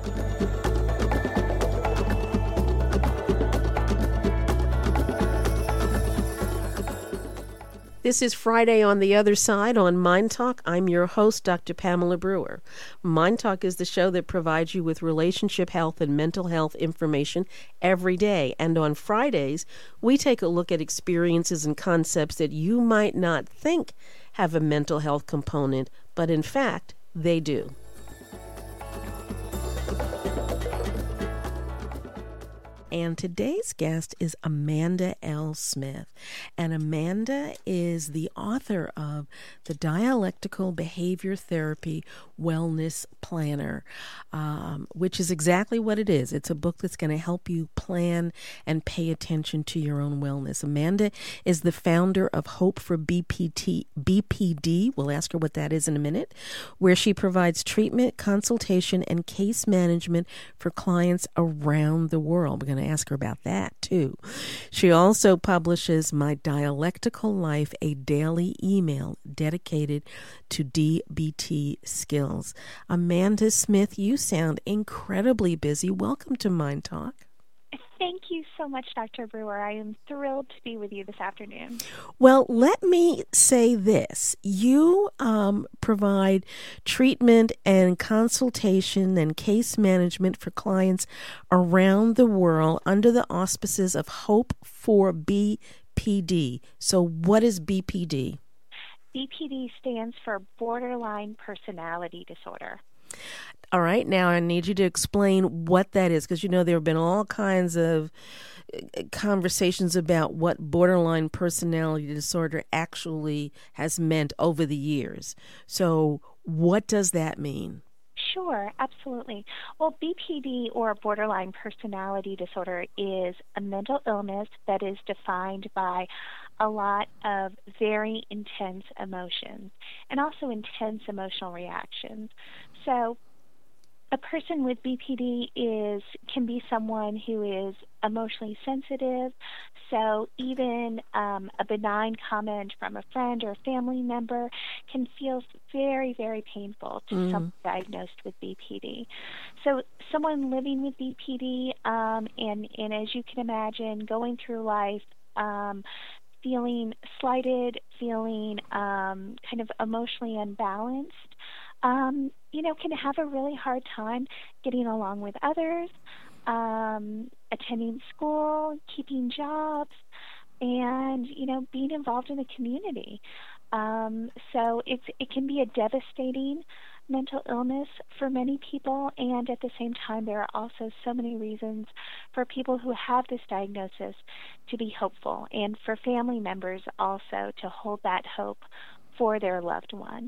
This is Friday on the Other Side on Mind Talk. I'm your host, Dr. Pamela Brewer. Mind Talk is the show that provides you with relationship health and mental health information every day. And on Fridays, we take a look at experiences and concepts that you might not think have a mental health component, but in fact, they do. And today's guest is Amanda L. Smith. And Amanda is the author of the Dialectical Behavior Therapy Wellness Planner, which is exactly what it is. It's a book that's going to help you plan and pay attention to your own wellness. Amanda is the founder of Hope for BPD. We'll ask her what that is in a minute, where she provides treatment, consultation, and case management for clients around the world. We're going to ask her about that too. She also publishes My Dialectical Life, a daily email dedicated to DBT skills. Amanda Smith, you sound incredibly busy. Welcome to Mind Talk. Thank you so much, Dr. Brewer. I am thrilled to be with you this afternoon. Well, let me say this. You provide treatment and consultation and case management for clients around the world under the auspices of Hope for BPD. So what is BPD? BPD stands for Borderline Personality Disorder. All right, now I need you to explain what that is, because there have been all kinds of conversations about what borderline personality disorder actually has meant over the years. So what does that mean? Sure, absolutely. Well, BPD, or borderline personality disorder, is a mental illness that is defined by a lot of very intense emotions and also intense emotional reactions. So a person with BPD can be someone who is emotionally sensitive, so even a benign comment from a friend or a family member can feel very, very painful to someone diagnosed with BPD. So someone living with BPD, and as you can imagine, going through life feeling slighted, feeling kind of emotionally unbalanced, can have a really hard time getting along with others, attending school, keeping jobs, and, being involved in the community. So it can be a devastating mental illness for many people, and at the same time, there are also so many reasons for people who have this diagnosis to be hopeful, and for family members also to hold that hope for their loved one.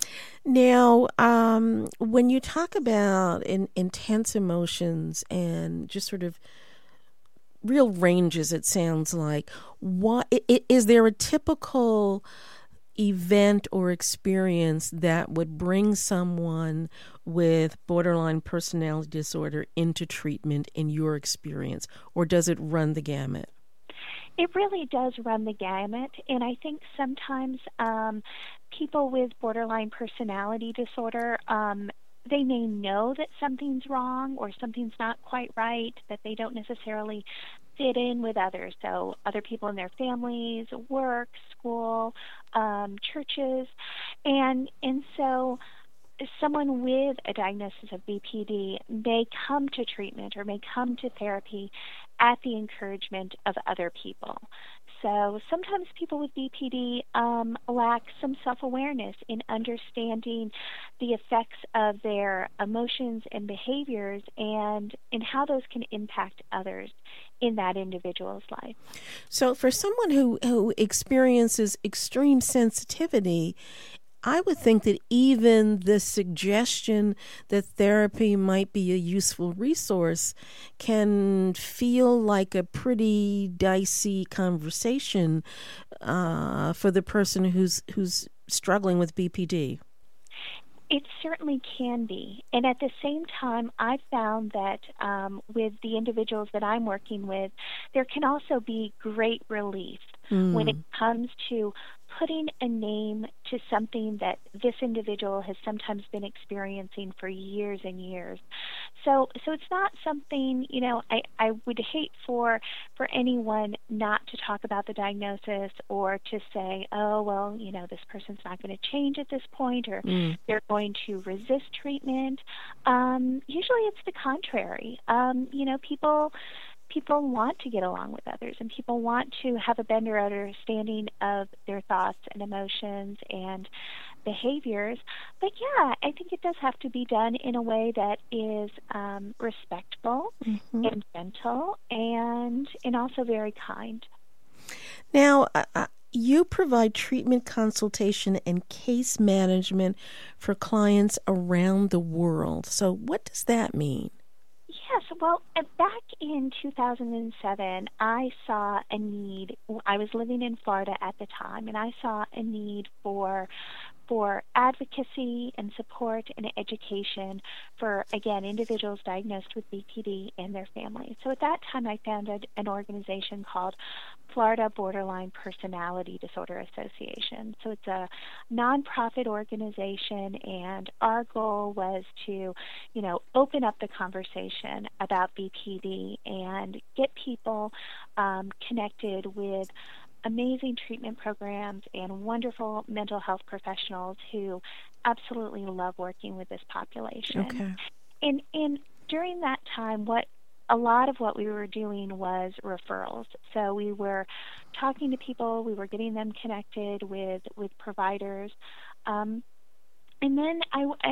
Now, when you talk about intense emotions and just sort of real ranges, it sounds like, is there a typical event or experience that would bring someone with borderline personality disorder into treatment in your experience, or does it run the gamut? It really does run the gamut, and I think sometimes people with borderline personality disorder, they may know that something's wrong or something's not quite right, that they don't necessarily fit in with others. So other people in their families, work, school, churches, and so someone with a diagnosis of BPD may come to treatment or may come to therapy at the encouragement of other people. So sometimes people with BPD lack some self-awareness in understanding the effects of their emotions and behaviors and in how those can impact others in that individual's life. So for someone who experiences extreme sensitivity, I would think that even the suggestion that therapy might be a useful resource can feel like a pretty dicey conversation for the person who's struggling with BPD. It certainly can be. And at the same time, I've found that with the individuals that I'm working with, there can also be great relief when it comes to putting a name to something that this individual has sometimes been experiencing for years and years. So it's not something, I would hate for anyone not to talk about the diagnosis or to say, oh, well, this person's not going to change at this point, or they're going to resist treatment. Usually it's the contrary. People want to get along with others, and people want to have a better understanding of their thoughts and emotions and behaviors. But yeah, I think it does have to be done in a way that is respectful and gentle and also very kind. Now, you provide treatment consultation and case management for clients around the world. So what does that mean? Yes, well, back in 2007, I saw a need. I was living in Florida at the time, and I saw a need for advocacy and support and education for, again, individuals diagnosed with BPD and their families. So at that time, I founded an organization called Florida Borderline Personality Disorder Association. So it's a nonprofit organization, and our goal was to, open up the conversation about BPD and get people connected with amazing treatment programs and wonderful mental health professionals who absolutely love working with this population. Okay. And during that time, a lot of what we were doing was referrals. So we were talking to people, we were getting them connected with providers. And then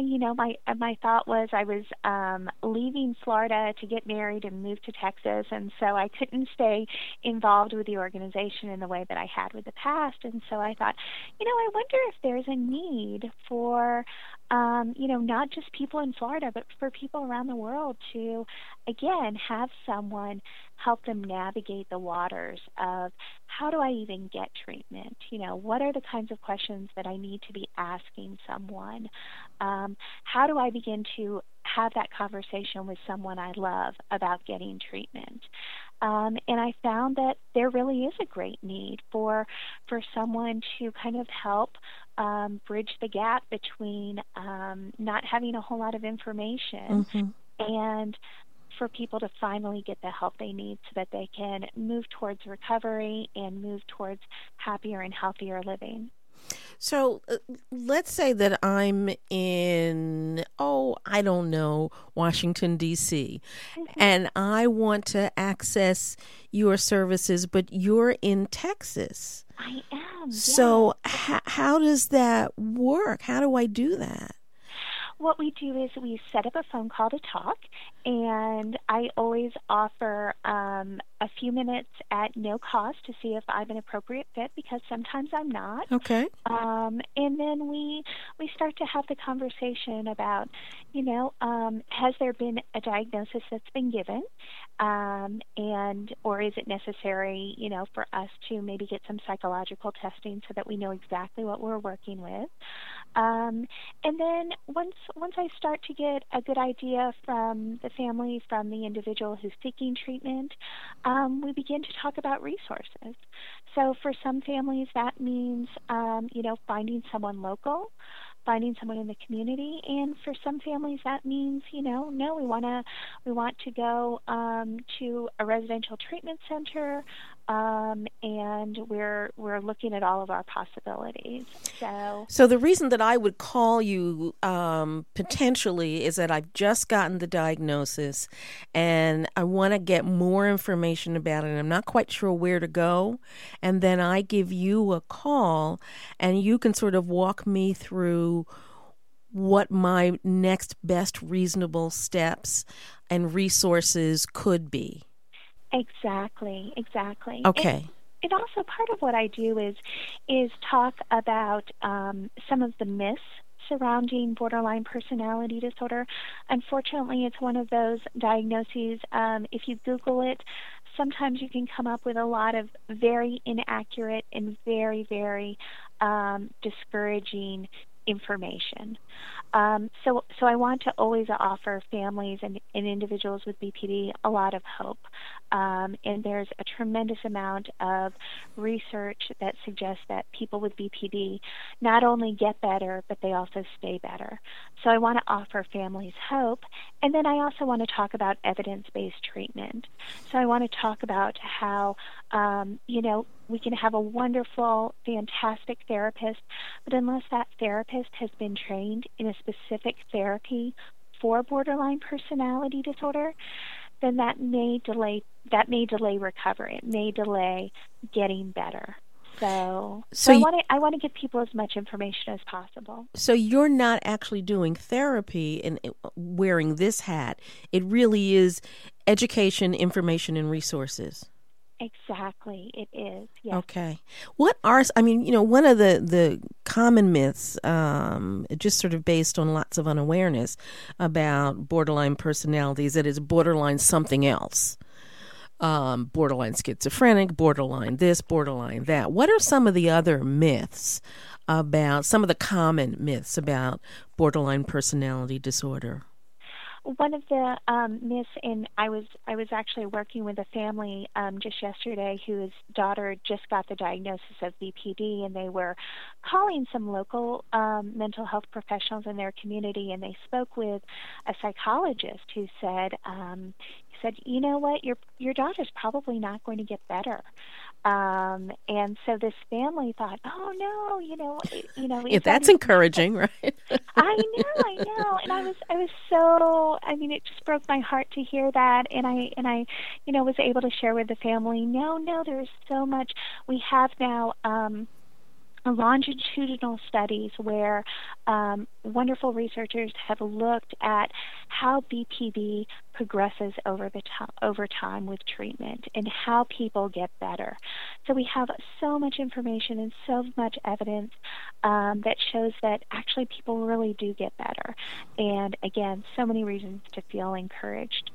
my thought was I was leaving Florida to get married and move to Texas, and so I couldn't stay involved with the organization in the way that I had with the past. And so I thought, I wonder if there's a need for not just people in Florida, but for people around the world to, again, have someone help them navigate the waters of how do I even get treatment? What are the kinds of questions that I need to be asking someone? How do I begin to have that conversation with someone I love about getting treatment? And I found that there really is a great need for someone to kind of help bridge the gap between not having a whole lot of information and for people to finally get the help they need so that they can move towards recovery and move towards happier and healthier living. So let's say that I'm in, I don't know, Washington, D.C., and I want to access your services, but you're in Texas. I am. So yes. How does that work? How do I do that? What we do is we set up a phone call to talk, and I always offer a few minutes at no cost to see if I'm an appropriate fit, because sometimes I'm not. Okay. And then we start to have the conversation about, has there been a diagnosis that's been given, or is it necessary, for us to maybe get some psychological testing so that we know exactly what we're working with. And then once I start to get a good idea from the family, from the individual who's seeking treatment, we begin to talk about resources. So for some families, that means, finding someone local, finding someone in the community, and for some families that means, no, we want to go to a residential treatment center, and we're looking at all of our possibilities. So the reason that I would call you potentially is that I've just gotten the diagnosis, and I want to get more information about it. And I'm not quite sure where to go, and then I give you a call, and you can sort of walk me through what my next best reasonable steps and resources could be. Exactly. Okay. And also part of what I do is talk about some of the myths surrounding borderline personality disorder. Unfortunately, it's one of those diagnoses, if you Google it, sometimes you can come up with a lot of very inaccurate and very, very discouraging information. So I want to always offer families and individuals with BPD a lot of hope. And there's a tremendous amount of research that suggests that people with BPD not only get better, but they also stay better. So I want to offer families hope. And then I also want to talk about evidence-based treatment. So I want to talk about how, we can have a wonderful, fantastic therapist, but unless that therapist has been trained in a specific therapy for borderline personality disorder, then that may delay recovery. It may delay getting better. So I want to give people as much information as possible. So you're not actually doing therapy and wearing this hat. It really is education, information, and resources. Exactly, it is. Yes. Okay. What are, one of the common myths, just sort of based on lots of unawareness about borderline personalities, that it's borderline something else. Borderline schizophrenic, borderline this, borderline that. What are some of the other myths some of the common myths about borderline personality disorder? One of the myths, and I was actually working with a family just yesterday whose daughter just got the diagnosis of BPD, and they were calling some local mental health professionals in their community, and they spoke with a psychologist who said, you know what, your daughter's probably not going to get better. And so this family thought, oh no, yeah, that's encouraging, right? I know, and I was so. It just broke my heart to hear that, and I, was able to share with the family. No, there's so much. We have now longitudinal studies where wonderful researchers have looked at how BPD progresses over time with treatment and how people get better. So we have so much information and so much evidence that shows that actually people really do get better. And again, so many reasons to feel encouraged.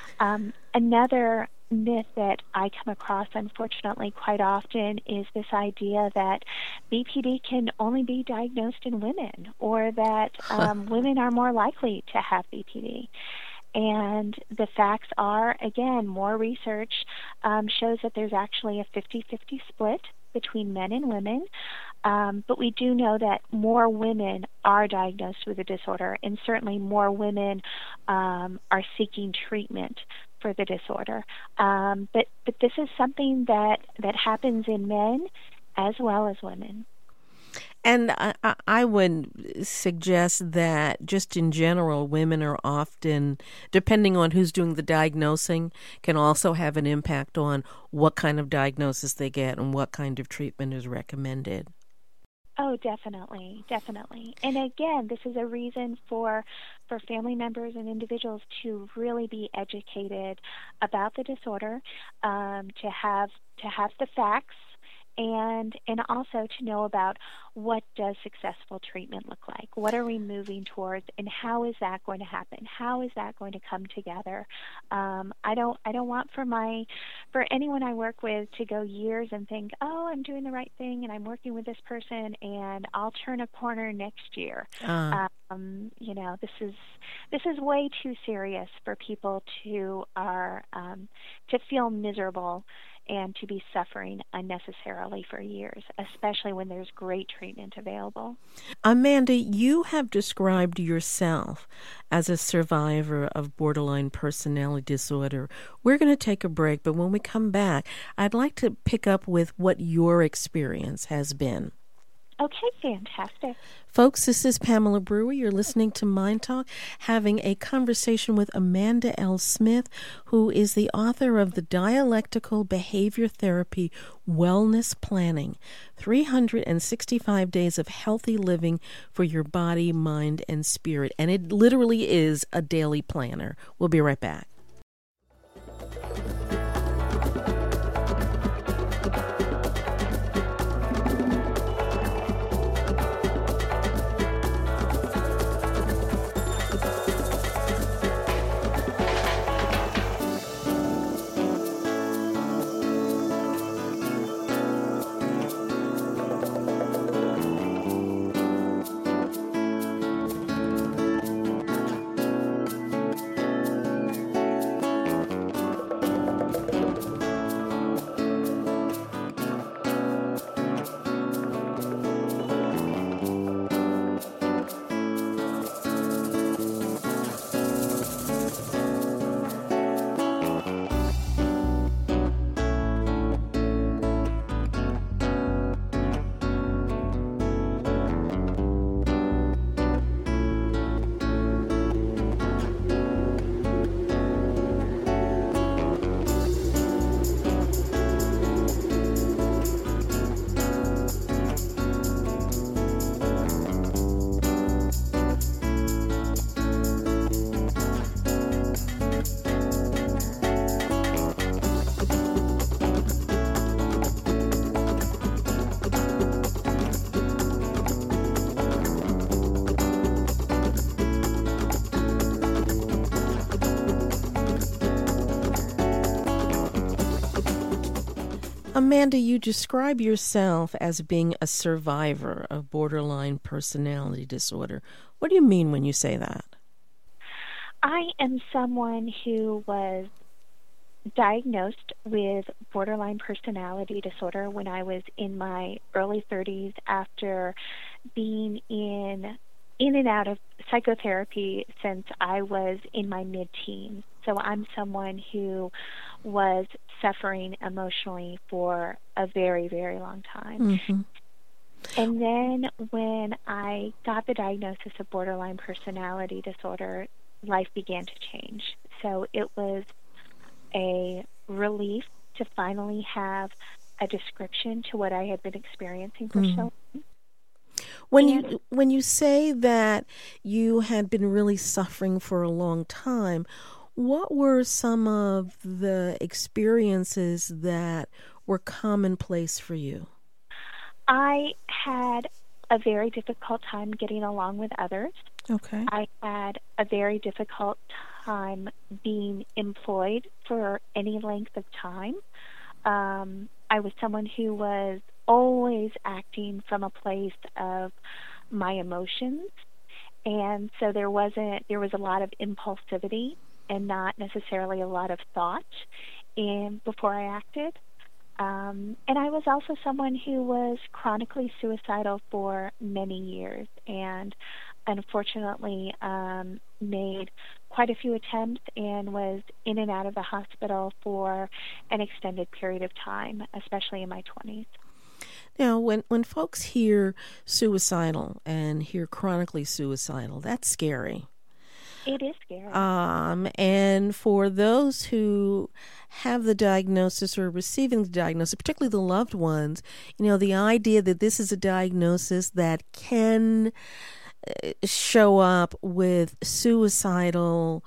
Another myth that I come across, unfortunately, quite often is this idea that BPD can only be diagnosed in women, or that women are more likely to have BPD. And the facts are, again, more research shows that there's actually a 50-50 split between men and women. But we do know that more women are diagnosed with the disorder, and certainly more women are seeking treatment for the disorder. But this is something that happens in men as well as women. And I would suggest that just in general, women are often, depending on who's doing the diagnosing, can also have an impact on what kind of diagnosis they get and what kind of treatment is recommended. Oh, definitely. And again, this is a reason for family members and individuals to really be educated about the disorder, to have the facts, and also to know about what does successful treatment look like. What are we moving towards, and how is that going to happen? How is that going to come together? I don't want for anyone I work with to go years and think, oh, I'm doing the right thing and I'm working with this person and I'll turn a corner next year. This is way too serious for people to feel miserable and to be suffering unnecessarily for years, especially when there's great treatment available. Amanda, you have described yourself as a survivor of borderline personality disorder. We're going to take a break, but when we come back, I'd like to pick up with what your experience has been. Okay, fantastic. Folks, this is Pamela Brewer. You're listening to Mind Talk, having a conversation with Amanda L. Smith, who is the author of the Dialectical Behavior Therapy Wellness Planning, 365 Days of Healthy Living for Your Body, Mind, and Spirit. And it literally is a daily planner. We'll be right back. Amanda, you describe yourself as being a survivor of borderline personality disorder. What do you mean when you say that? I am someone who was diagnosed with borderline personality disorder when I was in my early 30s after being in and out of psychotherapy since I was in my mid-teens. So I'm someone who was suffering emotionally for a very, very long time. Mm-hmm. And then when I got the diagnosis of borderline personality disorder, life began to change. So it was a relief to finally have a description to what I had been experiencing for so long. When you say that you had been really suffering for a long time, what were some of the experiences that were commonplace for you? I had a very difficult time getting along with others. Okay. I had a very difficult time being employed for any length of time. I was someone who was always acting from a place of my emotions, and so there was a lot of impulsivity and not necessarily a lot of thought before I acted. And I was also someone who was chronically suicidal for many years, and unfortunately made quite a few attempts and was in and out of the hospital for an extended period of time, especially in my 20s. Now, when folks hear suicidal and hear chronically suicidal, that's scary. It is scary. And for those who have the diagnosis or receiving the diagnosis, particularly the loved ones, the idea that this is a diagnosis that can show up with suicidal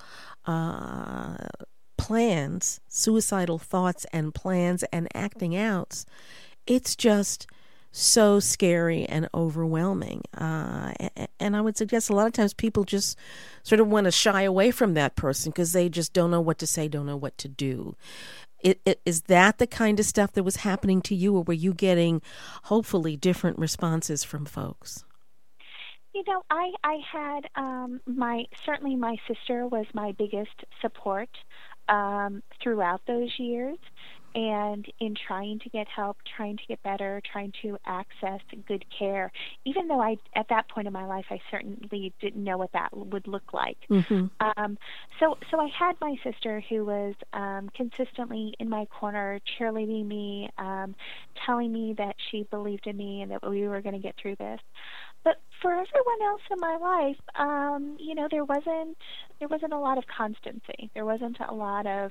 plans, suicidal thoughts and plans and acting outs, it's just so scary and overwhelming. And I would suggest a lot of times people just sort of want to shy away from that person because they just don't know what to say, don't know what to do. Is that the kind of stuff that was happening to you, or were you getting hopefully different responses from folks? I had certainly my sister was my biggest support throughout those years, and in trying to get help, trying to get better, trying to access good care, even though at that point in my life, I certainly didn't know what that would look like. Mm-hmm. So I had my sister who was consistently in my corner, cheerleading me, telling me that she believed in me and that we were going to get through this. But for everyone else in my life, there wasn't a lot of constancy. There wasn't a lot of,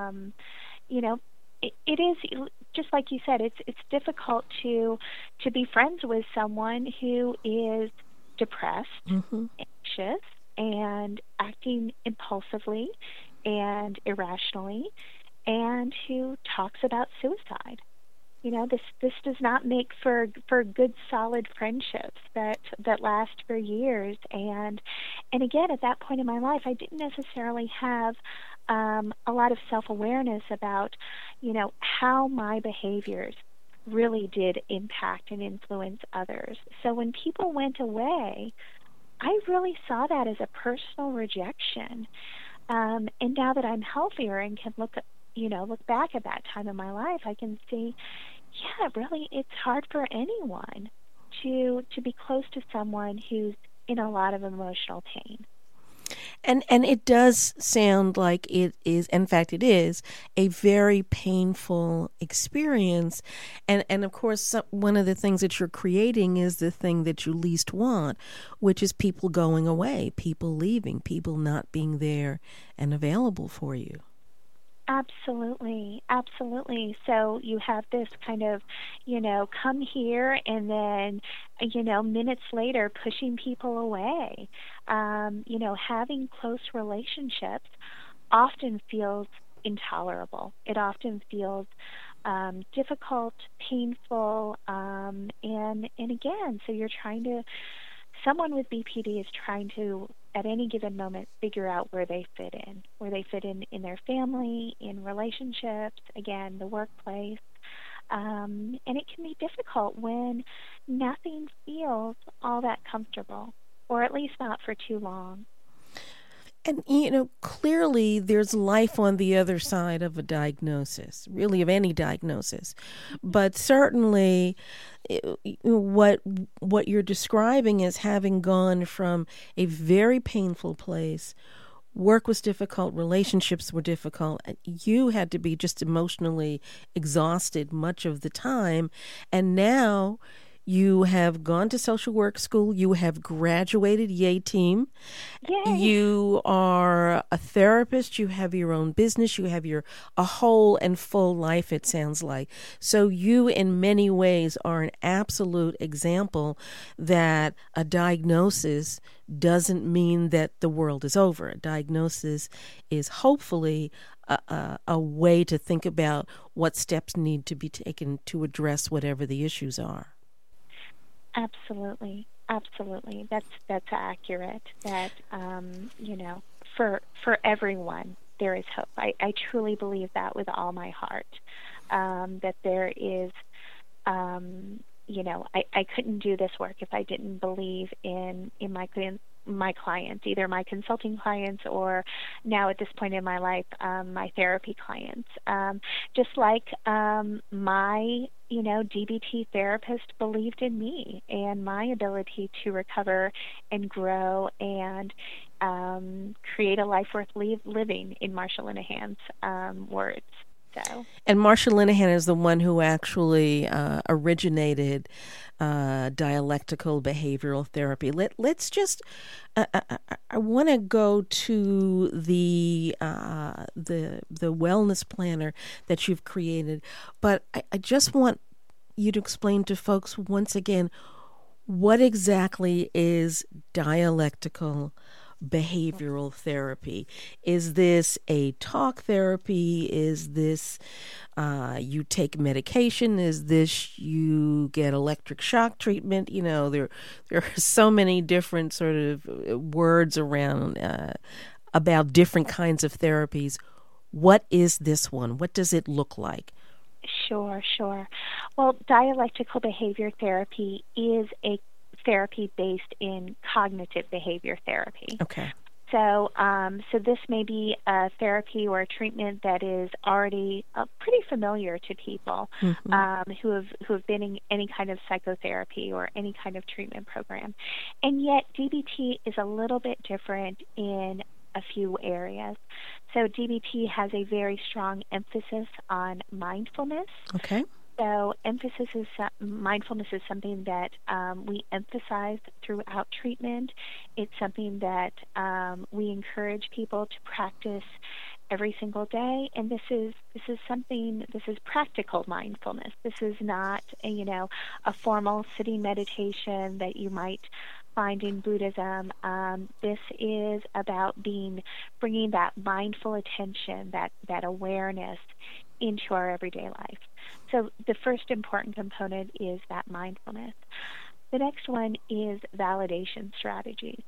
it is just like you said. It's difficult to be friends with someone who is depressed, mm-hmm. anxious, and acting impulsively and irrationally, and who talks about suicide. This does not make for good, solid friendships that last for years. And again, at that point in my life, I didn't necessarily have a lot of self-awareness about, how my behaviors really did impact and influence others. So when people went away, I really saw that as a personal rejection. And now that I'm healthier and can look back at that time in my life, I can see, really, it's hard for anyone to be close to someone who's in a lot of emotional pain. And it does sound like it is, in fact, it is a very painful experience. And of course, one of the things that you're creating is the thing that you least want, which is people going away, people leaving, people not being there and available for you. Absolutely, absolutely. So you have this kind of, come here and then, minutes later pushing people away. Having close relationships often feels intolerable. It often feels difficult, painful, and again, so someone with BPD is trying to, at any given moment, figure out where they fit in their family, in relationships, again, the workplace. and it can be difficult when nothing feels all that comfortable, or at least not for too long. And, clearly there's life on the other side of a diagnosis, really of any diagnosis. But certainly what you're describing is having gone from a very painful place. Work was difficult, relationships were difficult. You had to be just emotionally exhausted much of the time. And now you have gone to social work school. You have graduated, yay team. Yay. You are a therapist. You have your own business. You have a whole and full life, it sounds like. So you, in many ways, are an absolute example that a diagnosis doesn't mean that the world is over. A diagnosis is hopefully a way to think about what steps need to be taken to address whatever the issues are. Absolutely. That's accurate. That for everyone there is hope. I truly believe that with all my heart. That there is, I couldn't do this work if I didn't believe in my clients, either my consulting clients or now at this point in my life, my therapy clients. Just like my DBT therapist believed in me and my ability to recover and grow and create a life worth living, in Marsha Linehan's words. So. And Marsha Linehan is the one who actually originated dialectical behavioral therapy. Let's just. I want to go to the wellness planner that you've created, but I just want you to explain to folks once again what exactly is dialectical behavioral therapy. Is this a talk therapy? Is this you take medication? Is this you get electric shock treatment? There are so many different sort of words around about different kinds of therapies. What is this one? What does it look like? Sure. Well, dialectical behavior therapy is a therapy based in cognitive behavior therapy. Okay. So this may be a therapy or a treatment that is already pretty familiar to people who have been in any kind of psychotherapy or any kind of treatment program. And yet DBT is a little bit different in a few areas. So DBT has a very strong emphasis on mindfulness. Okay. So mindfulness is something that we emphasize throughout treatment. It's something that we encourage people to practice every single day. And this is practical mindfulness. This is not a formal sitting meditation that you might find in Buddhism. This is about bringing that mindful attention, that awareness into our everyday life. So the first important component is that mindfulness. The next one is validation strategies.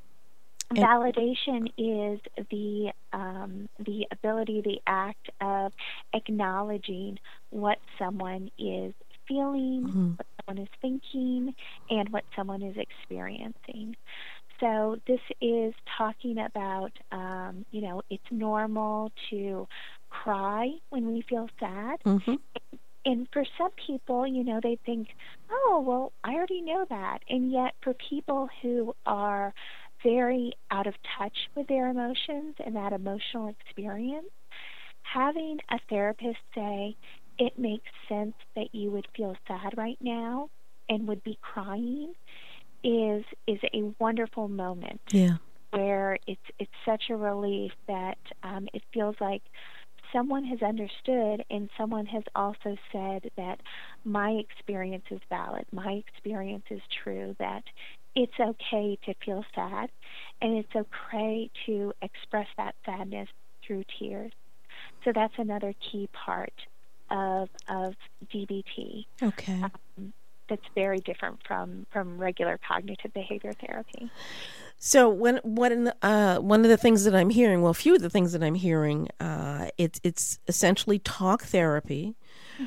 Validation is the ability, the act of acknowledging what someone is feeling, what someone is thinking, and what someone is experiencing. So this is talking about, it's normal to cry when we feel sad. Mm-hmm. And for some people, they think, oh, well, I already know that. And yet for people who are very out of touch with their emotions and that emotional experience, having a therapist say, it makes sense that you would feel sad right now and would be crying is a wonderful moment. Yeah. Where it's such a relief that it feels like someone has understood and someone has also said that my experience is valid, my experience is true, that it's okay to feel sad and it's okay to express that sadness through tears. So that's another key part of DBT. Okay. That's very different from regular cognitive behavior therapy. So one of the things that I'm hearing, well, a few of the things that I'm hearing, it's essentially talk therapy.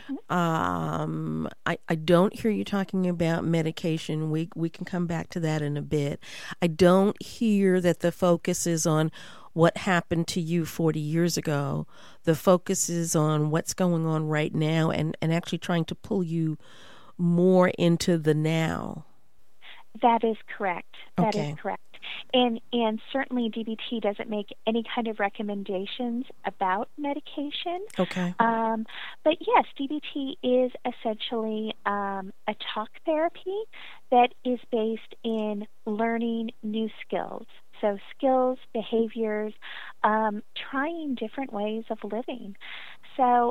I don't hear you talking about medication. We can come back to that in a bit. I don't hear that the focus is on what happened to you 40 years ago. The focus is on what's going on right now and actually trying to pull you more into the now. That is correct. That Okay. is correct. And certainly DBT doesn't make any kind of recommendations about medication. Okay. But yes, DBT is essentially a talk therapy that is based in learning new skills. So skills, behaviors, trying different ways of living. So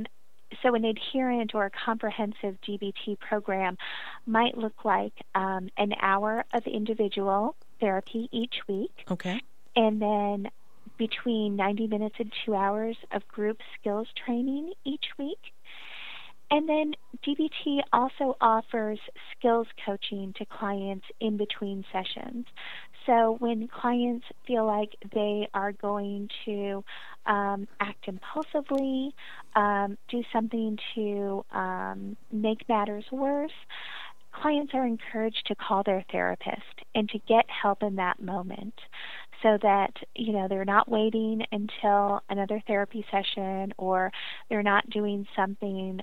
an adherent or a comprehensive DBT program might look like an hour of individual therapy each week, Okay. and then between 90 minutes and 2 hours of group skills training each week. And then DBT also offers skills coaching to clients in between sessions. So when clients feel like they are going to act impulsively, do something to make matters worse, clients are encouraged to call their therapist and to get help in that moment, so that, you know, they're not waiting until another therapy session, or they're not doing something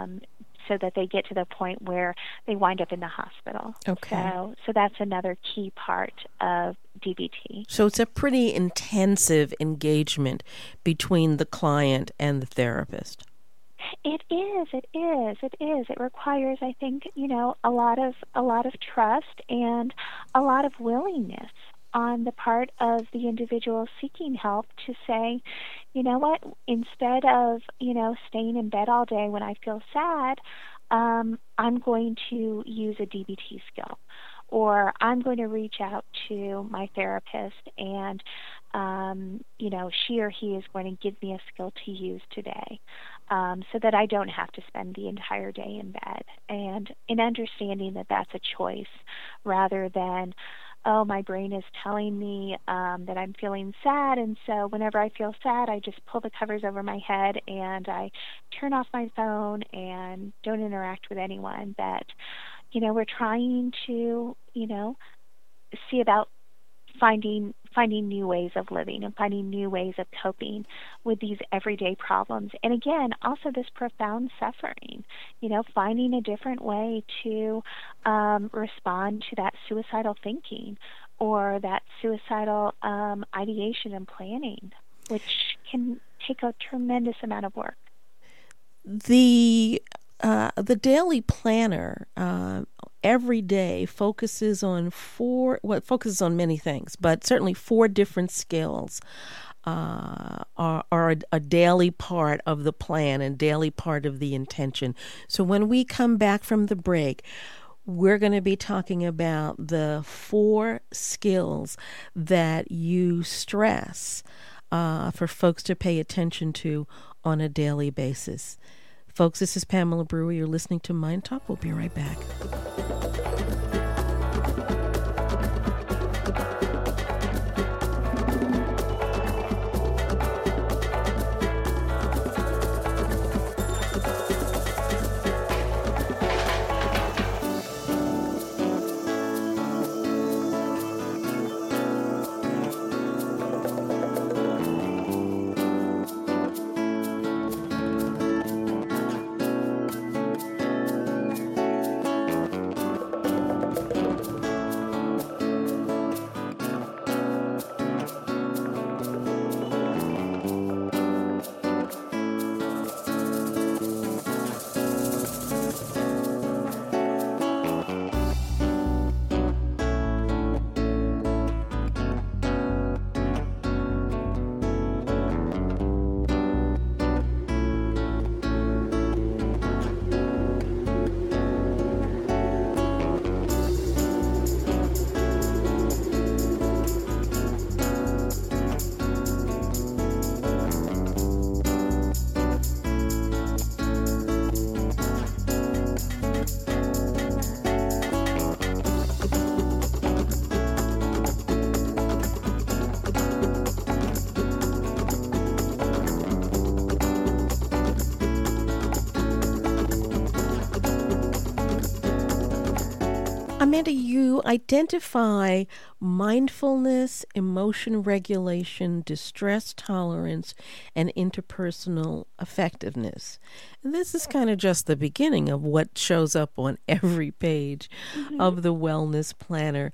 so that they get to the point where they wind up in the hospital. Okay. So that's another key part of DBT. So it's a pretty intensive engagement between the client and the therapist. It is. It requires, I think, you know, a lot of trust and a lot of willingness on the part of the individual seeking help to say, you know what, instead of, you know, staying in bed all day when I feel sad, I'm going to use a DBT skill, or I'm going to reach out to my therapist and, you know, she or he is going to give me a skill to use today, so that I don't have to spend the entire day in bed. And in understanding that that's a choice rather than, oh, my brain is telling me that I'm feeling sad, and so whenever I feel sad, I just pull the covers over my head and I turn off my phone and don't interact with anyone. That, you know, we're trying to, you know, see about finding new ways of living and finding new ways of coping with these everyday problems. And again, also this profound suffering, you know, finding a different way to respond to that suicidal thinking or that suicidal ideation and planning, which can take a tremendous amount of work. The daily planner every day focuses on many things, but certainly 4 different skills are a daily part of the plan and daily part of the intention. So when we come back from the break, we're going to be talking about the 4 skills that you stress for folks to pay attention to on a daily basis. Folks, this is Pamela Brewer. You're listening to Mind Talk. We'll be right back. Amanda, you identify mindfulness, emotion regulation, distress tolerance, and interpersonal effectiveness. And this is kind of just the beginning of what shows up on every page of the Wellness Planner.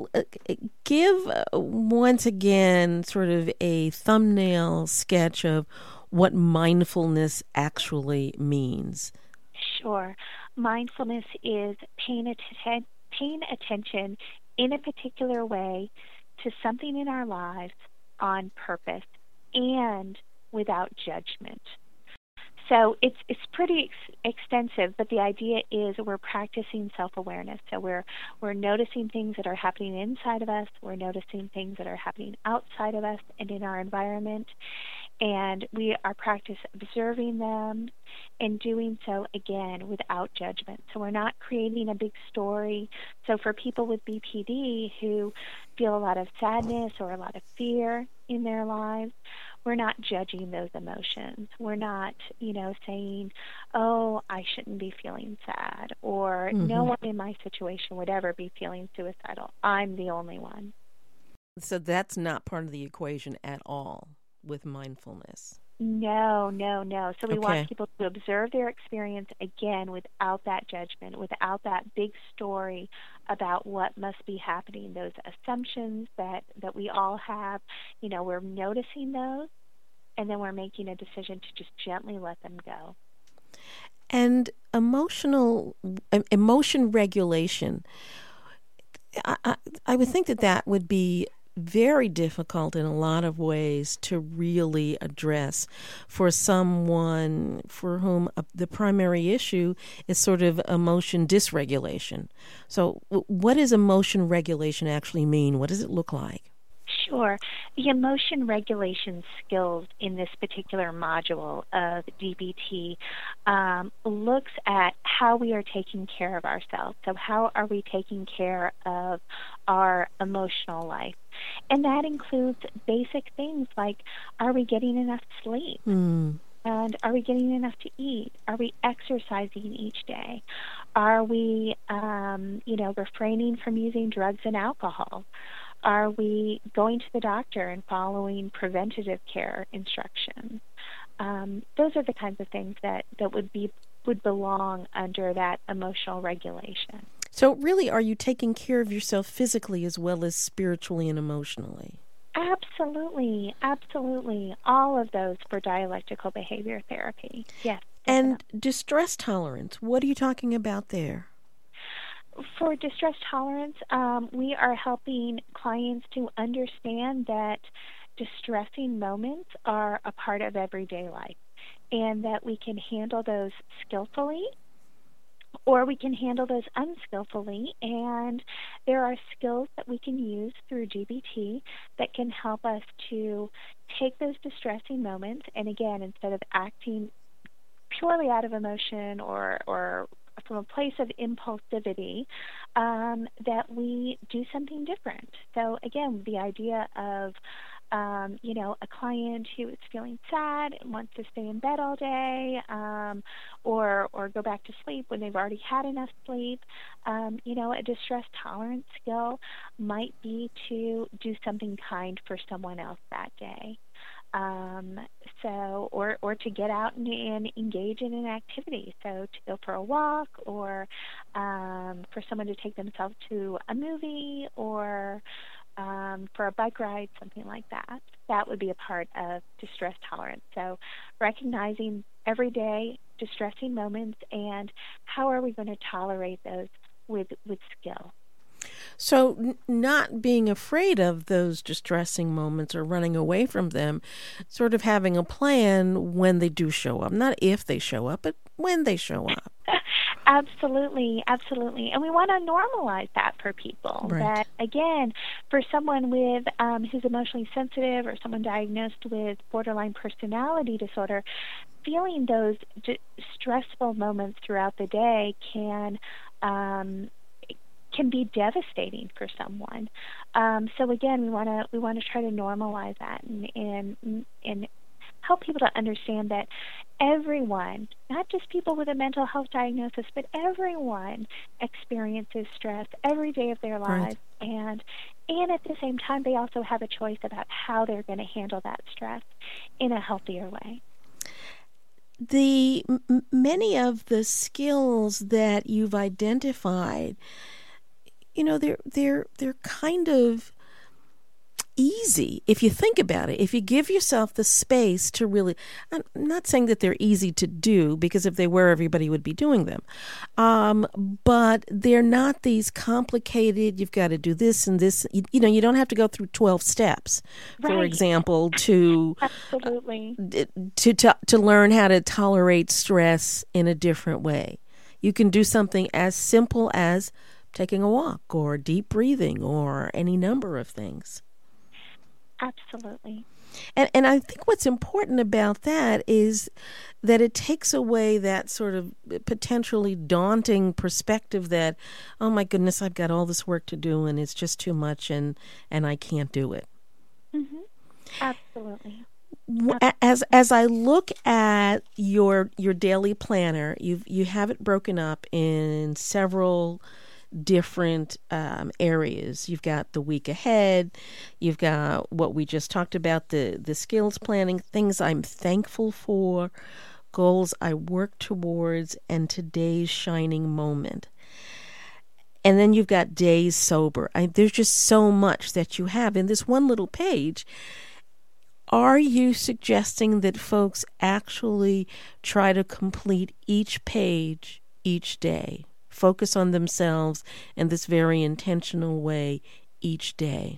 Give once again sort of a thumbnail sketch of what mindfulness actually means. Sure. Mindfulness is paying attention in a particular way to something in our lives on purpose and without judgment. So it's pretty extensive, but the idea is we're practicing self-awareness. So we're noticing things that are happening inside of us, we're noticing things that are happening outside of us and in our environment, and we are practice observing them and doing so, again, without judgment. So we're not creating a big story. So for people with BPD who feel a lot of sadness or a lot of fear in their lives, we're not judging those emotions. We're not, saying, oh, I shouldn't be feeling sad, or no one in my situation would ever be feeling suicidal. I'm the only one. So that's not part of the equation at all with mindfulness. No. So we want people to observe their experience, again, without that judgment, without that big story about what must be happening, those assumptions that we all have. We're noticing those, and then we're making a decision to just gently let them go. And emotion regulation, I would think that would be very difficult in a lot of ways to really address for someone for whom the primary issue is sort of emotion dysregulation. So what does emotion regulation actually mean? What does it look like? Sure. The emotion regulation skills in this particular module of DBT looks at how we are taking care of ourselves. So how are we taking care of our emotional life? And that includes basic things like, are we getting enough sleep? And are we getting enough to eat? Are we exercising each day? Are we, refraining from using drugs and alcohol? Are we going to the doctor and following preventative care instructions? Those are the kinds of things that would belong under that emotional regulation. So really, are you taking care of yourself physically as well as spiritually and emotionally? Absolutely. All of those for dialectical behavior therapy. Yes. And distress tolerance, what are you talking about there? For distress tolerance, we are helping clients to understand that distressing moments are a part of everyday life, and that we can handle those skillfully or we can handle those unskillfully. And there are skills that we can use through DBT that can help us to take those distressing moments, and again, instead of acting purely out of emotion or from a place of impulsivity, that we do something different. So again, the idea of a client who is feeling sad and wants to stay in bed all day, or go back to sleep when they've already had enough sleep. A distress tolerance skill might be to do something kind for someone else that day. Or to get out and engage in an activity. So to go for a walk, or for someone to take themselves to a movie, or for a bike ride, something like that. That would be a part of distress tolerance. So recognizing everyday distressing moments and how are we going to tolerate those with skill. So not being afraid of those distressing moments or running away from them, sort of having a plan when they do show up. Not if they show up, but when they show up. Absolutely. And we want to normalize that for people. Right. That, again, for someone with who's emotionally sensitive or someone diagnosed with borderline personality disorder, feeling those stressful moments throughout the day can be devastating for someone. So again, we want to try to normalize that and help people to understand that everyone, not just people with a mental health diagnosis, but everyone experiences stress every day of their lives. Right. And at the same time, they also have a choice about how they're going to handle that stress in a healthier way. Many of the skills that you've identified, they're kind of easy if you think about it. If you give yourself the space to really, I'm not saying that they're easy to do, because if they were, everybody would be doing them. But they're not these complicated, you've got to do this and this. You don't have to go through 12 steps, for example, to absolutely to learn how to tolerate stress in a different way. You can do something as simple as taking a walk or deep breathing or any number of things. Absolutely. And I think what's important about that is that it takes away that sort of potentially daunting perspective that, oh my goodness, I've got all this work to do and it's just too much and I can't do it. Mm-hmm. Absolutely. As I look at your daily planner, you have it broken up in several different areas. You've got the week ahead. You've got what we just talked about, the skills planning, things I'm thankful for, goals I work towards, and today's shining moment. And then you've got days sober. There's just so much that you have in this one little page. Are you suggesting that folks actually try to complete each page each day? Focus on themselves in this very intentional way each day?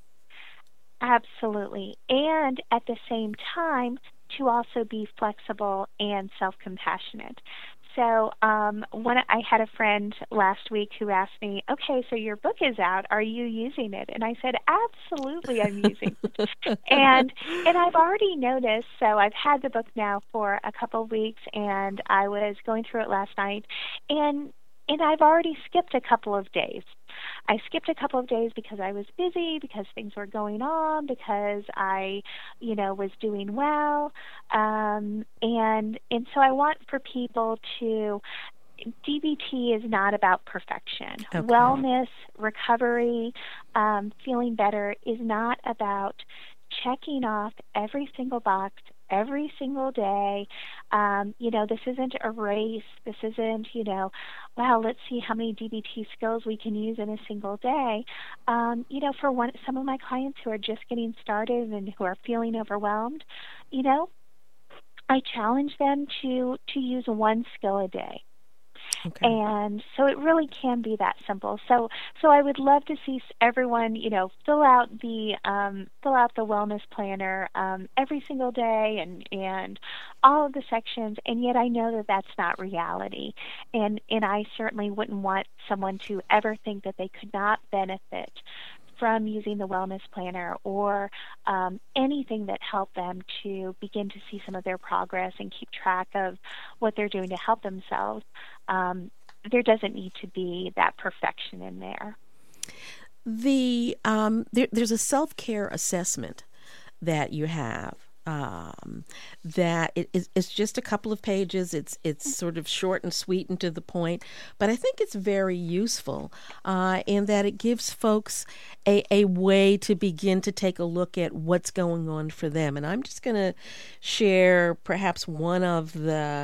Absolutely. And at the same time, to also be flexible and self-compassionate. So I had a friend last week who asked me, okay, so your book is out. Are you using it? And I said, absolutely, I'm using it. And I've already noticed, so I've had the book now for a couple of weeks, and I was going through it last night, and I've already skipped a couple of days. I skipped a couple of days because I was busy, because things were going on, because I, was doing well. And so I want for people to, DBT is not about perfection. Okay. Wellness, recovery, feeling better is not about checking off every single box every single day. This isn't a race. This isn't, wow, let's see how many DBT skills we can use in a single day. For some of my clients who are just getting started and who are feeling overwhelmed, I challenge them to use one skill a day. Okay. And so it really can be that simple. So I would love to see everyone, fill out the wellness planner every single day and all of the sections. And yet I know that that's not reality. And I certainly wouldn't want someone to ever think that they could not benefit from using the wellness planner or anything that helped them to begin to see some of their progress and keep track of what they're doing to help themselves. There doesn't need to be that perfection in there. There's a self-care assessment that you have. That it's just a couple of pages. It's sort of short and sweet and to the point, but I think it's very useful in that it gives folks a way to begin to take a look at what's going on for them. And I'm just going to share perhaps one of the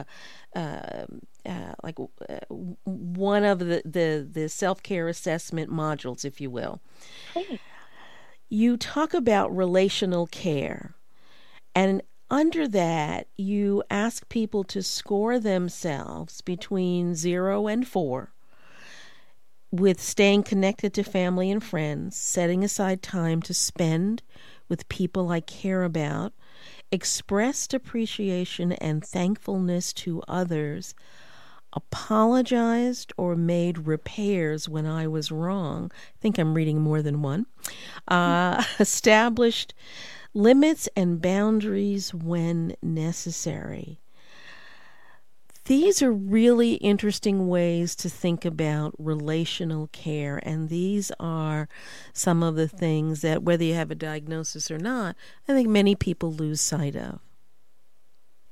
one of the self-care assessment modules, if you will. Hey. You talk about relational care. And under that, you ask people to score themselves between 0 and 4 with staying connected to family and friends, setting aside time to spend with people I care about, expressed appreciation and thankfulness to others, apologized or made repairs when I was wrong. I think I'm reading more than one. Established limits and boundaries when necessary. These are really interesting ways to think about relational care, and these are some of the things that, whether you have a diagnosis or not, I think many people lose sight of.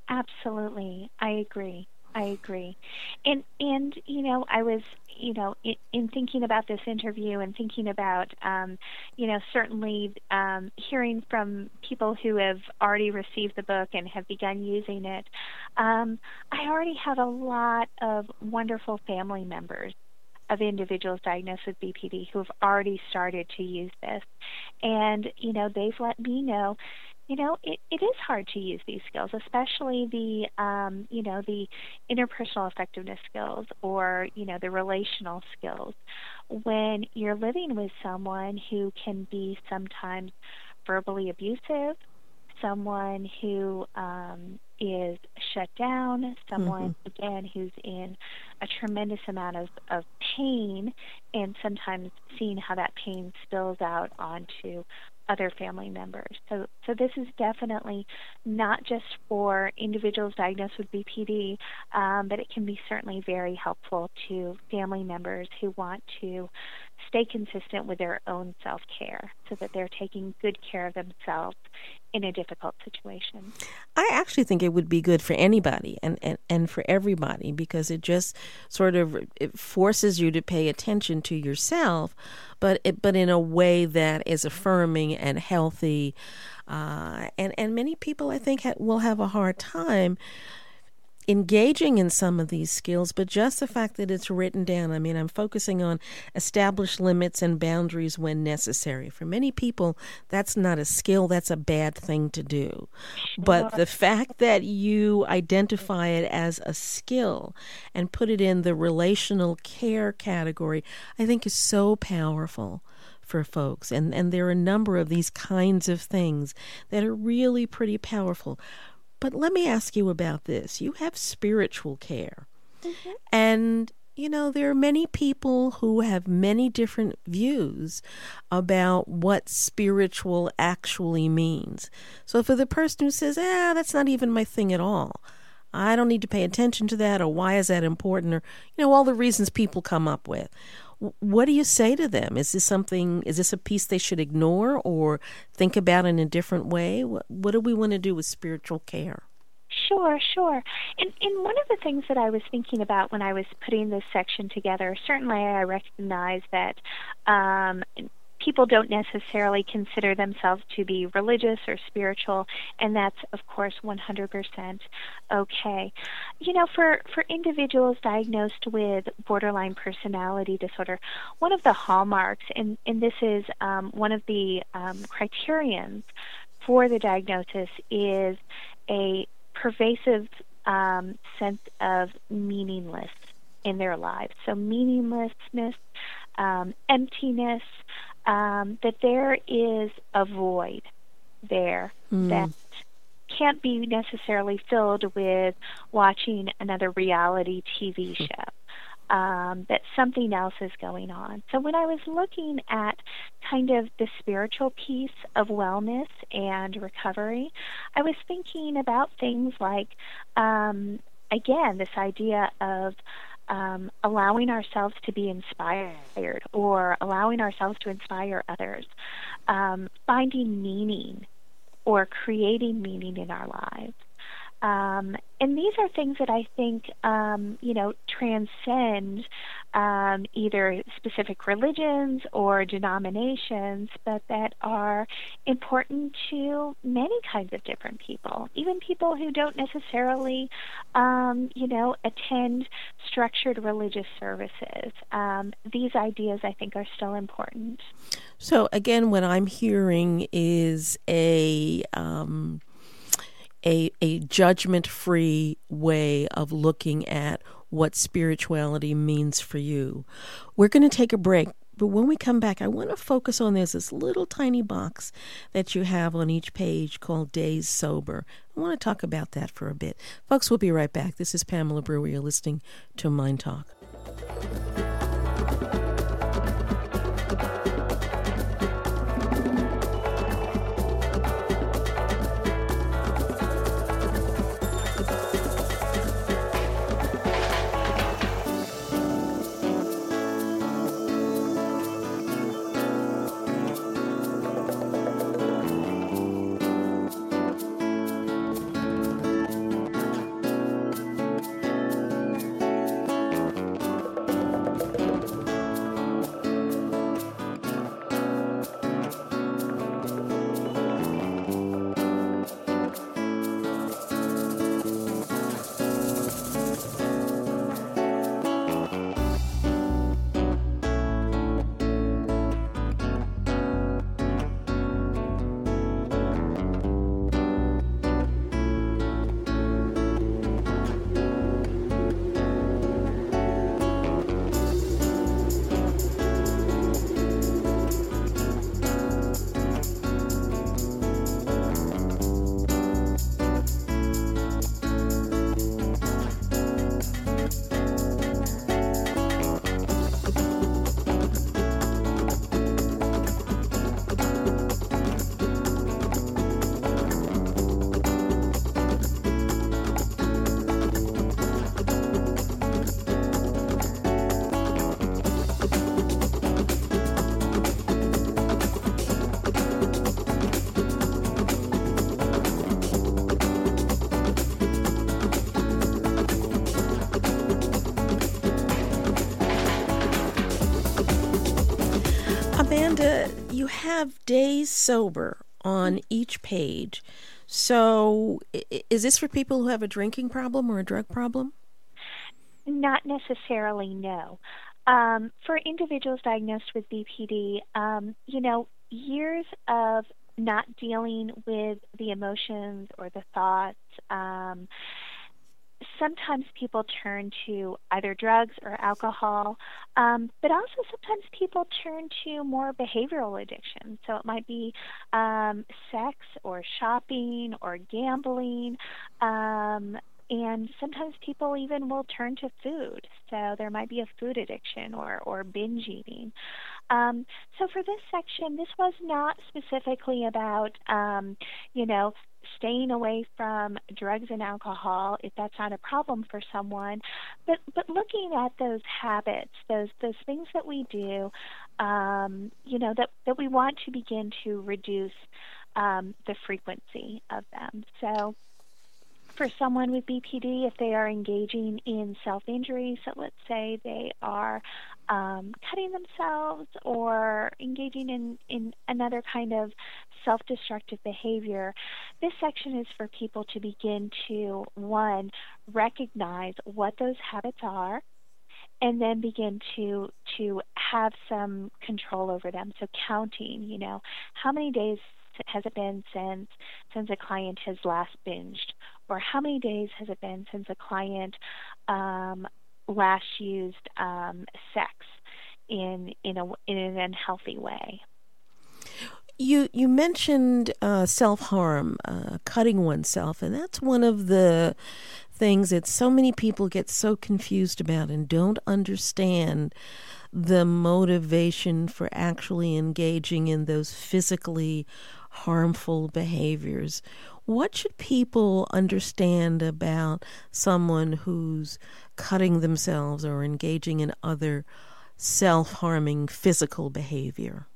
Absolutely. I agree. I agree. And I was, in thinking about this interview and thinking about, certainly hearing from people who have already received the book and have begun using it, I already have a lot of wonderful family members of individuals diagnosed with BPD who have already started to use this. And, they've let me know, it is hard to use these skills, especially the interpersonal effectiveness skills or, the relational skills. When you're living with someone who can be sometimes verbally abusive, someone who is shut down, someone, again, who's in a tremendous amount of pain, and sometimes seeing how that pain spills out onto other family members. So this is definitely not just for individuals diagnosed with BPD, but it can be certainly very helpful to family members who want to stay consistent with their own self-care so that they're taking good care of themselves in a difficult situation. I actually think it would be good for anybody and for everybody, because it just sort of it forces you to pay attention to yourself, but in a way that is affirming and healthy. And many people, I think, will have a hard time engaging in some of these skills, but just the fact that it's written down. I mean, I'm focusing on establish limits and boundaries when necessary. For many people, that's not a skill, that's a bad thing to do. But the fact that you identify it as a skill and put it in the relational care category, I think is so powerful for folks. And there are a number of these kinds of things that are really pretty powerful. But let me ask you about this. You have spiritual care. Mm-hmm. And, there are many people who have many different views about what spiritual actually means. So for the person who says, that's not even my thing at all, I don't need to pay attention to that, or why is that important, or, all the reasons people come up with. What do you say to them? Is this a piece they should ignore or think about in a different way? What do we want to do with spiritual care? Sure. And one of the things that I was thinking about when I was putting this section together, certainly I recognize that people don't necessarily consider themselves to be religious or spiritual, and that's, of course, 100% okay. For individuals diagnosed with borderline personality disorder, one of the hallmarks, and this is one of the criterions for the diagnosis, is a pervasive sense of meaningless in their lives. So meaninglessness, emptiness, that there is a void there that can't be necessarily filled with watching another reality TV show, that something else is going on. So when I was looking at kind of the spiritual piece of wellness and recovery, I was thinking about things like, again, this idea of allowing ourselves to be inspired or allowing ourselves to inspire others, finding meaning or creating meaning in our lives. And these are things that I think, transcend either specific religions or denominations, but that are important to many kinds of different people, even people who don't necessarily, attend structured religious services. These ideas, I think, are still important. So, again, what I'm hearing is a judgment-free way of looking at what spirituality means for you. We're going to take a break, but when we come back, I want to focus on this little tiny box that you have on each page called Days Sober. I want to talk about that for a bit. Folks, we'll be right back. This is Pamela Brewer. You're listening to Mind Talk. Amanda, you have days sober on each page. So is this for people who have a drinking problem or a drug problem? Not necessarily, no. For individuals diagnosed with BPD, years of not dealing with the emotions or the thoughts, sometimes people turn to either drugs or alcohol, but also sometimes people turn to more behavioral addiction. So it might be sex or shopping or gambling. And sometimes people even will turn to food. So there might be a food addiction or binge eating. So for this section, this was not specifically about, staying away from drugs and alcohol if that's not a problem for someone, but looking at those habits, those things that we do, that we want to begin to reduce the frequency of them. So for someone with BPD, if they are engaging in self-injury, so let's say they are cutting themselves or engaging in another kind of self-destructive behavior, this section is for people to begin to, one, recognize what those habits are, and then begin to have some control over them. So counting, how many days has it been since a client has last binged? Or how many days has it been since a client last used sex in an unhealthy way? You mentioned self-harm, cutting oneself, and that's one of the things that so many people get so confused about and don't understand the motivation for actually engaging in those physically harmful behaviors. What should people understand about someone who's cutting themselves or engaging in other self-harming physical behavior?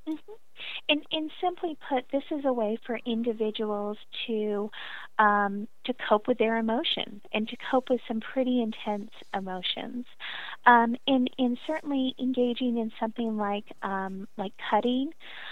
And simply put, this is a way for individuals to cope with their emotions and to cope with some pretty intense emotions. And certainly engaging in something like cutting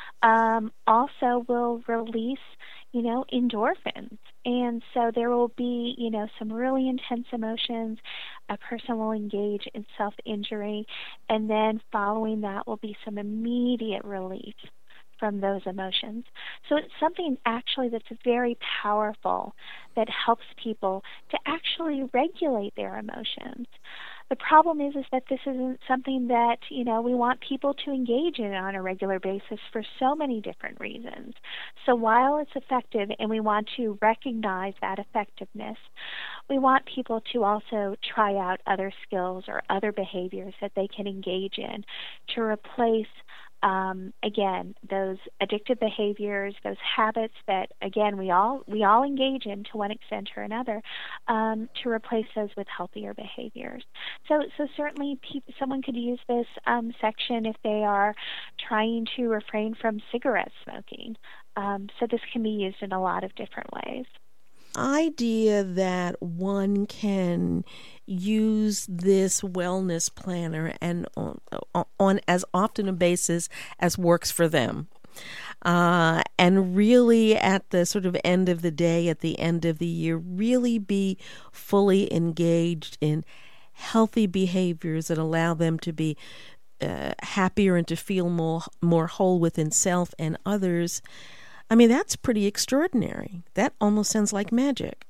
also will release, endorphins. And so there will be, some really intense emotions. A person will engage in self-injury, and then following that will be some immediate relief from those emotions. So it's something actually that's very powerful that helps people to actually regulate their emotions. The problem is that this isn't something that, we want people to engage in on a regular basis for so many different reasons. So while it's effective and we want to recognize that effectiveness, we want people to also try out other skills or other behaviors that they can engage in to replace again, those addictive behaviors, those habits that, again, we all engage in to one extent or another, to replace those with healthier behaviors. So certainly someone could use this section if they are trying to refrain from cigarette smoking. So this can be used in a lot of different ways. Idea that one can use this wellness planner and on as often a basis as works for them. And really at the sort of end of the day, at the end of the year, really be fully engaged in healthy behaviors that allow them to be happier and to feel more whole within self and others. I mean, that's pretty extraordinary. That almost sounds like magic.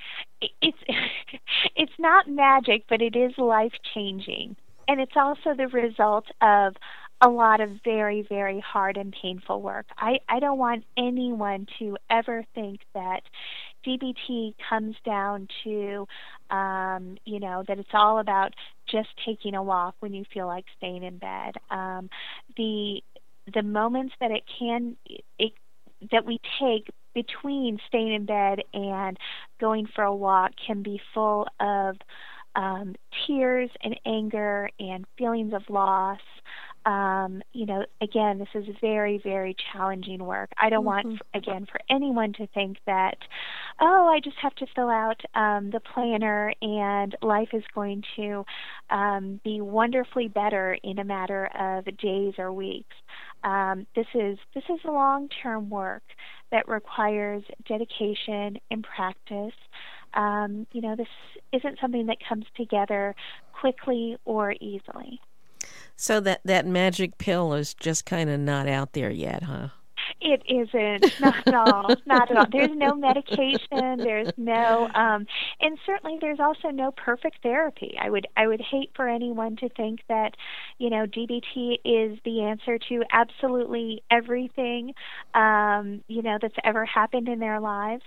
It's not magic, but it is life-changing. And it's also the result of a lot of very, very hard and painful work. I don't want anyone to ever think that DBT comes down to, that it's all about just taking a walk when you feel like staying in bed. The moments that that we take between staying in bed and going for a walk can be full of tears and anger and feelings of loss. Again, this is very, very challenging work. I don't want, again, for anyone to think that, oh, I just have to fill out the planner and life is going to be wonderfully better in a matter of days or weeks. This is long-term work that requires dedication and practice. This isn't something that comes together quickly or easily. So that magic pill is just kind of not out there yet, huh? It isn't. Not at all. Not at all. There's no medication. There's no, and certainly there's also no perfect therapy. I would hate for anyone to think that, DBT is the answer to absolutely everything, that's ever happened in their lives.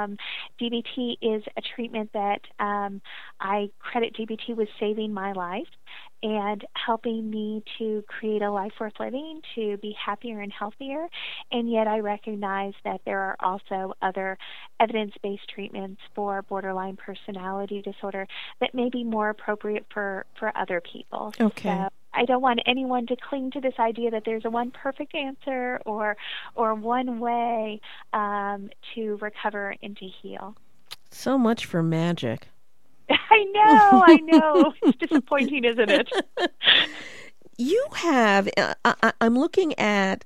DBT is a treatment that I credit DBT with saving my life and helping me to create a life worth living, to be happier and healthier. And yet I recognize that there are also other evidence-based treatments for borderline personality disorder that may be more appropriate for other people. Okay. So I don't want anyone to cling to this idea that there's a one perfect answer or one way to recover and to heal. So much for magic. I know. It's disappointing, isn't it? You have, I'm looking at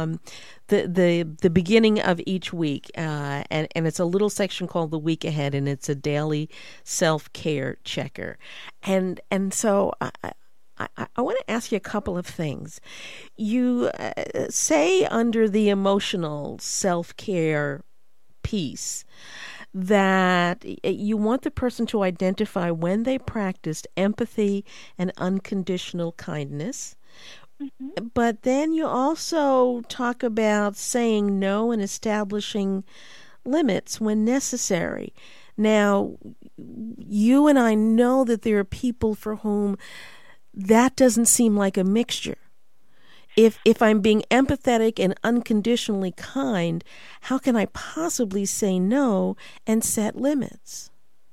the beginning of each week, and it's a little section called The Week Ahead, and it's a daily self-care checker. And so I want to ask you a couple of things. You say under the emotional self-care piece that you want the person to identify when they practiced empathy and unconditional kindness. Mm-hmm. But then you also talk about saying no and establishing limits when necessary. Now, you and I know that there are people for whom that doesn't seem like a mixture. If I'm being empathetic and unconditionally kind, how can I possibly say no and set limits?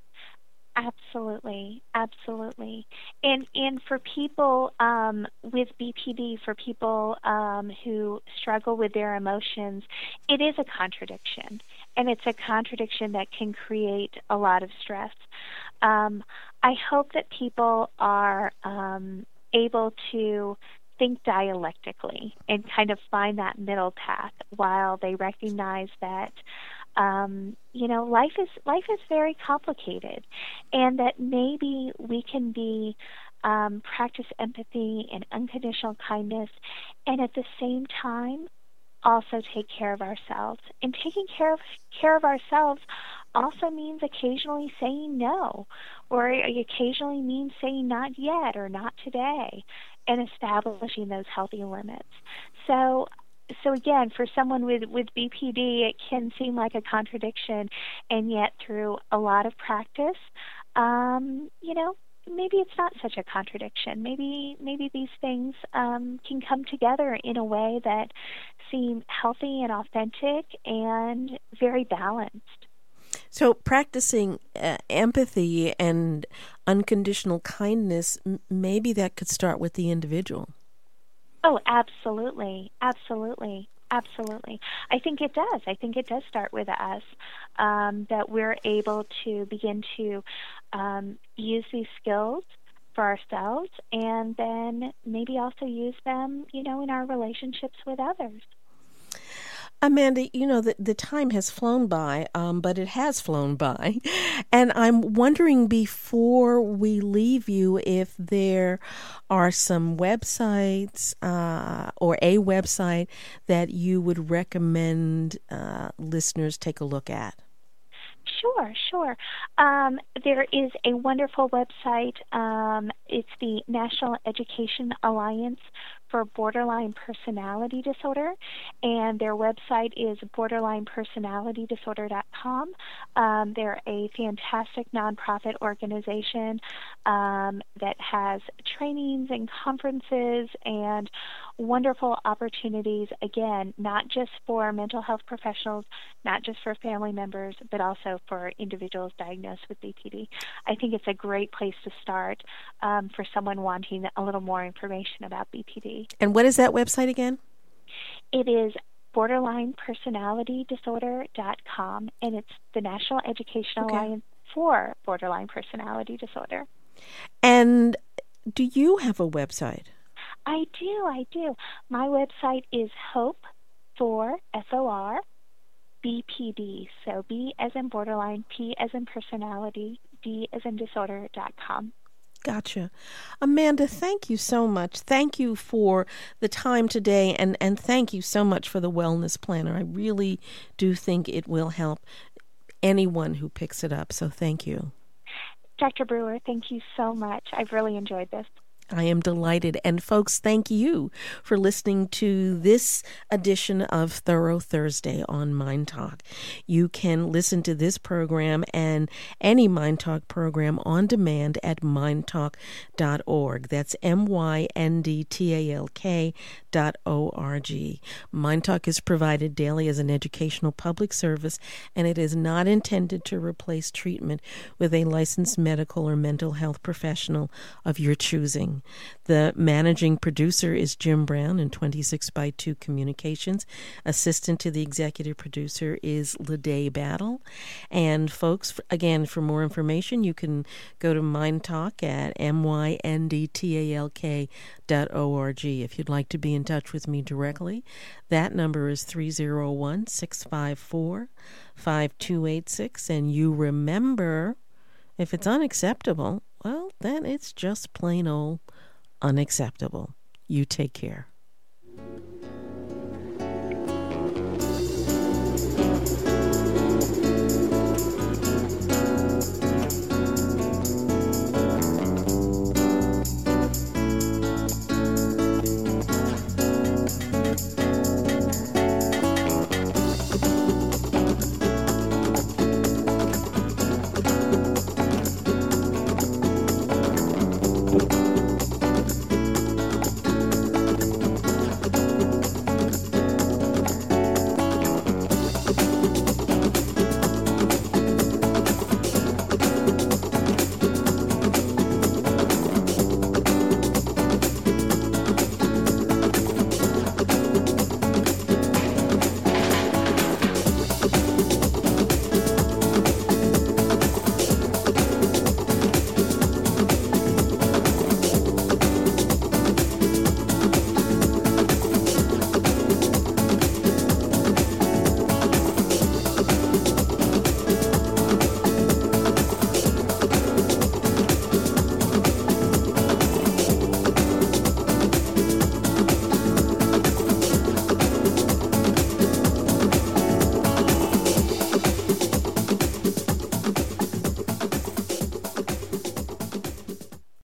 Absolutely. And for people with BPD, for people who struggle with their emotions, it is a contradiction. And it's a contradiction that can create a lot of stress. I hope that people are able to think dialectically and kind of find that middle path while they recognize that life is very complicated, and that maybe we can be practice empathy and unconditional kindness, and at the same time also take care of ourselves. And taking care of ourselves also means occasionally saying no, or occasionally means saying not yet or not today, and establishing those healthy limits. So again, for someone with BPD, it can seem like a contradiction, and yet through a lot of practice, maybe it's not such a contradiction. Maybe these things can come together in a way that seem healthy and authentic and very balanced. So practicing empathy and unconditional kindness, maybe that could start with the individual. Oh, absolutely. I think it does. I think it does start with us, that we're able to begin to use these skills for ourselves, and then maybe also use them, in our relationships with others. Amanda, the time has flown by, but it has flown by. And I'm wondering, before we leave you, if there are some websites or a website that you would recommend listeners take a look at. Sure. There is a wonderful website. It's the National Education Alliance for Borderline Personality Disorder, and their website is borderlinepersonalitydisorder.com. They're a fantastic nonprofit organization that has trainings and conferences and wonderful opportunities, again, not just for mental health professionals, not just for family members, but also for individuals diagnosed with BPD. I think it's a great place to start for someone wanting a little more information about BPD. And what is that website again? It is borderlinepersonalitydisorder.com, and it's the National Education Alliance for Borderline Personality Disorder. And do you have a website? I do. My website is Hope for FOR BPD. So B as in borderline, P as in personality, D as in disorder.com. Gotcha. Amanda, thank you so much. Thank you for the time today, and thank you so much for the Wellness Planner. I really do think it will help anyone who picks it up, so thank you. Dr. Brewer, thank you so much. I've really enjoyed this. I am delighted. And folks, thank you for listening to this edition of Thorough Thursday on Mind Talk. You can listen to this program and any Mind Talk program on demand at mindtalk.org. That's MYNDTALK.org. Mind Talk is provided daily as an educational public service, and it is not intended to replace treatment with a licensed medical or mental health professional of your choosing. The managing producer is Jim Brown in 26x2 Communications. Assistant to the executive producer is Ladae Battle. And folks, again, for more information, you can go to Mind Talk at MYNDTALK.org. If you'd like to be in touch with me directly, that number is 301-654-5286. And you remember, if it's unacceptable, well, then it's just plain old unacceptable. You take care.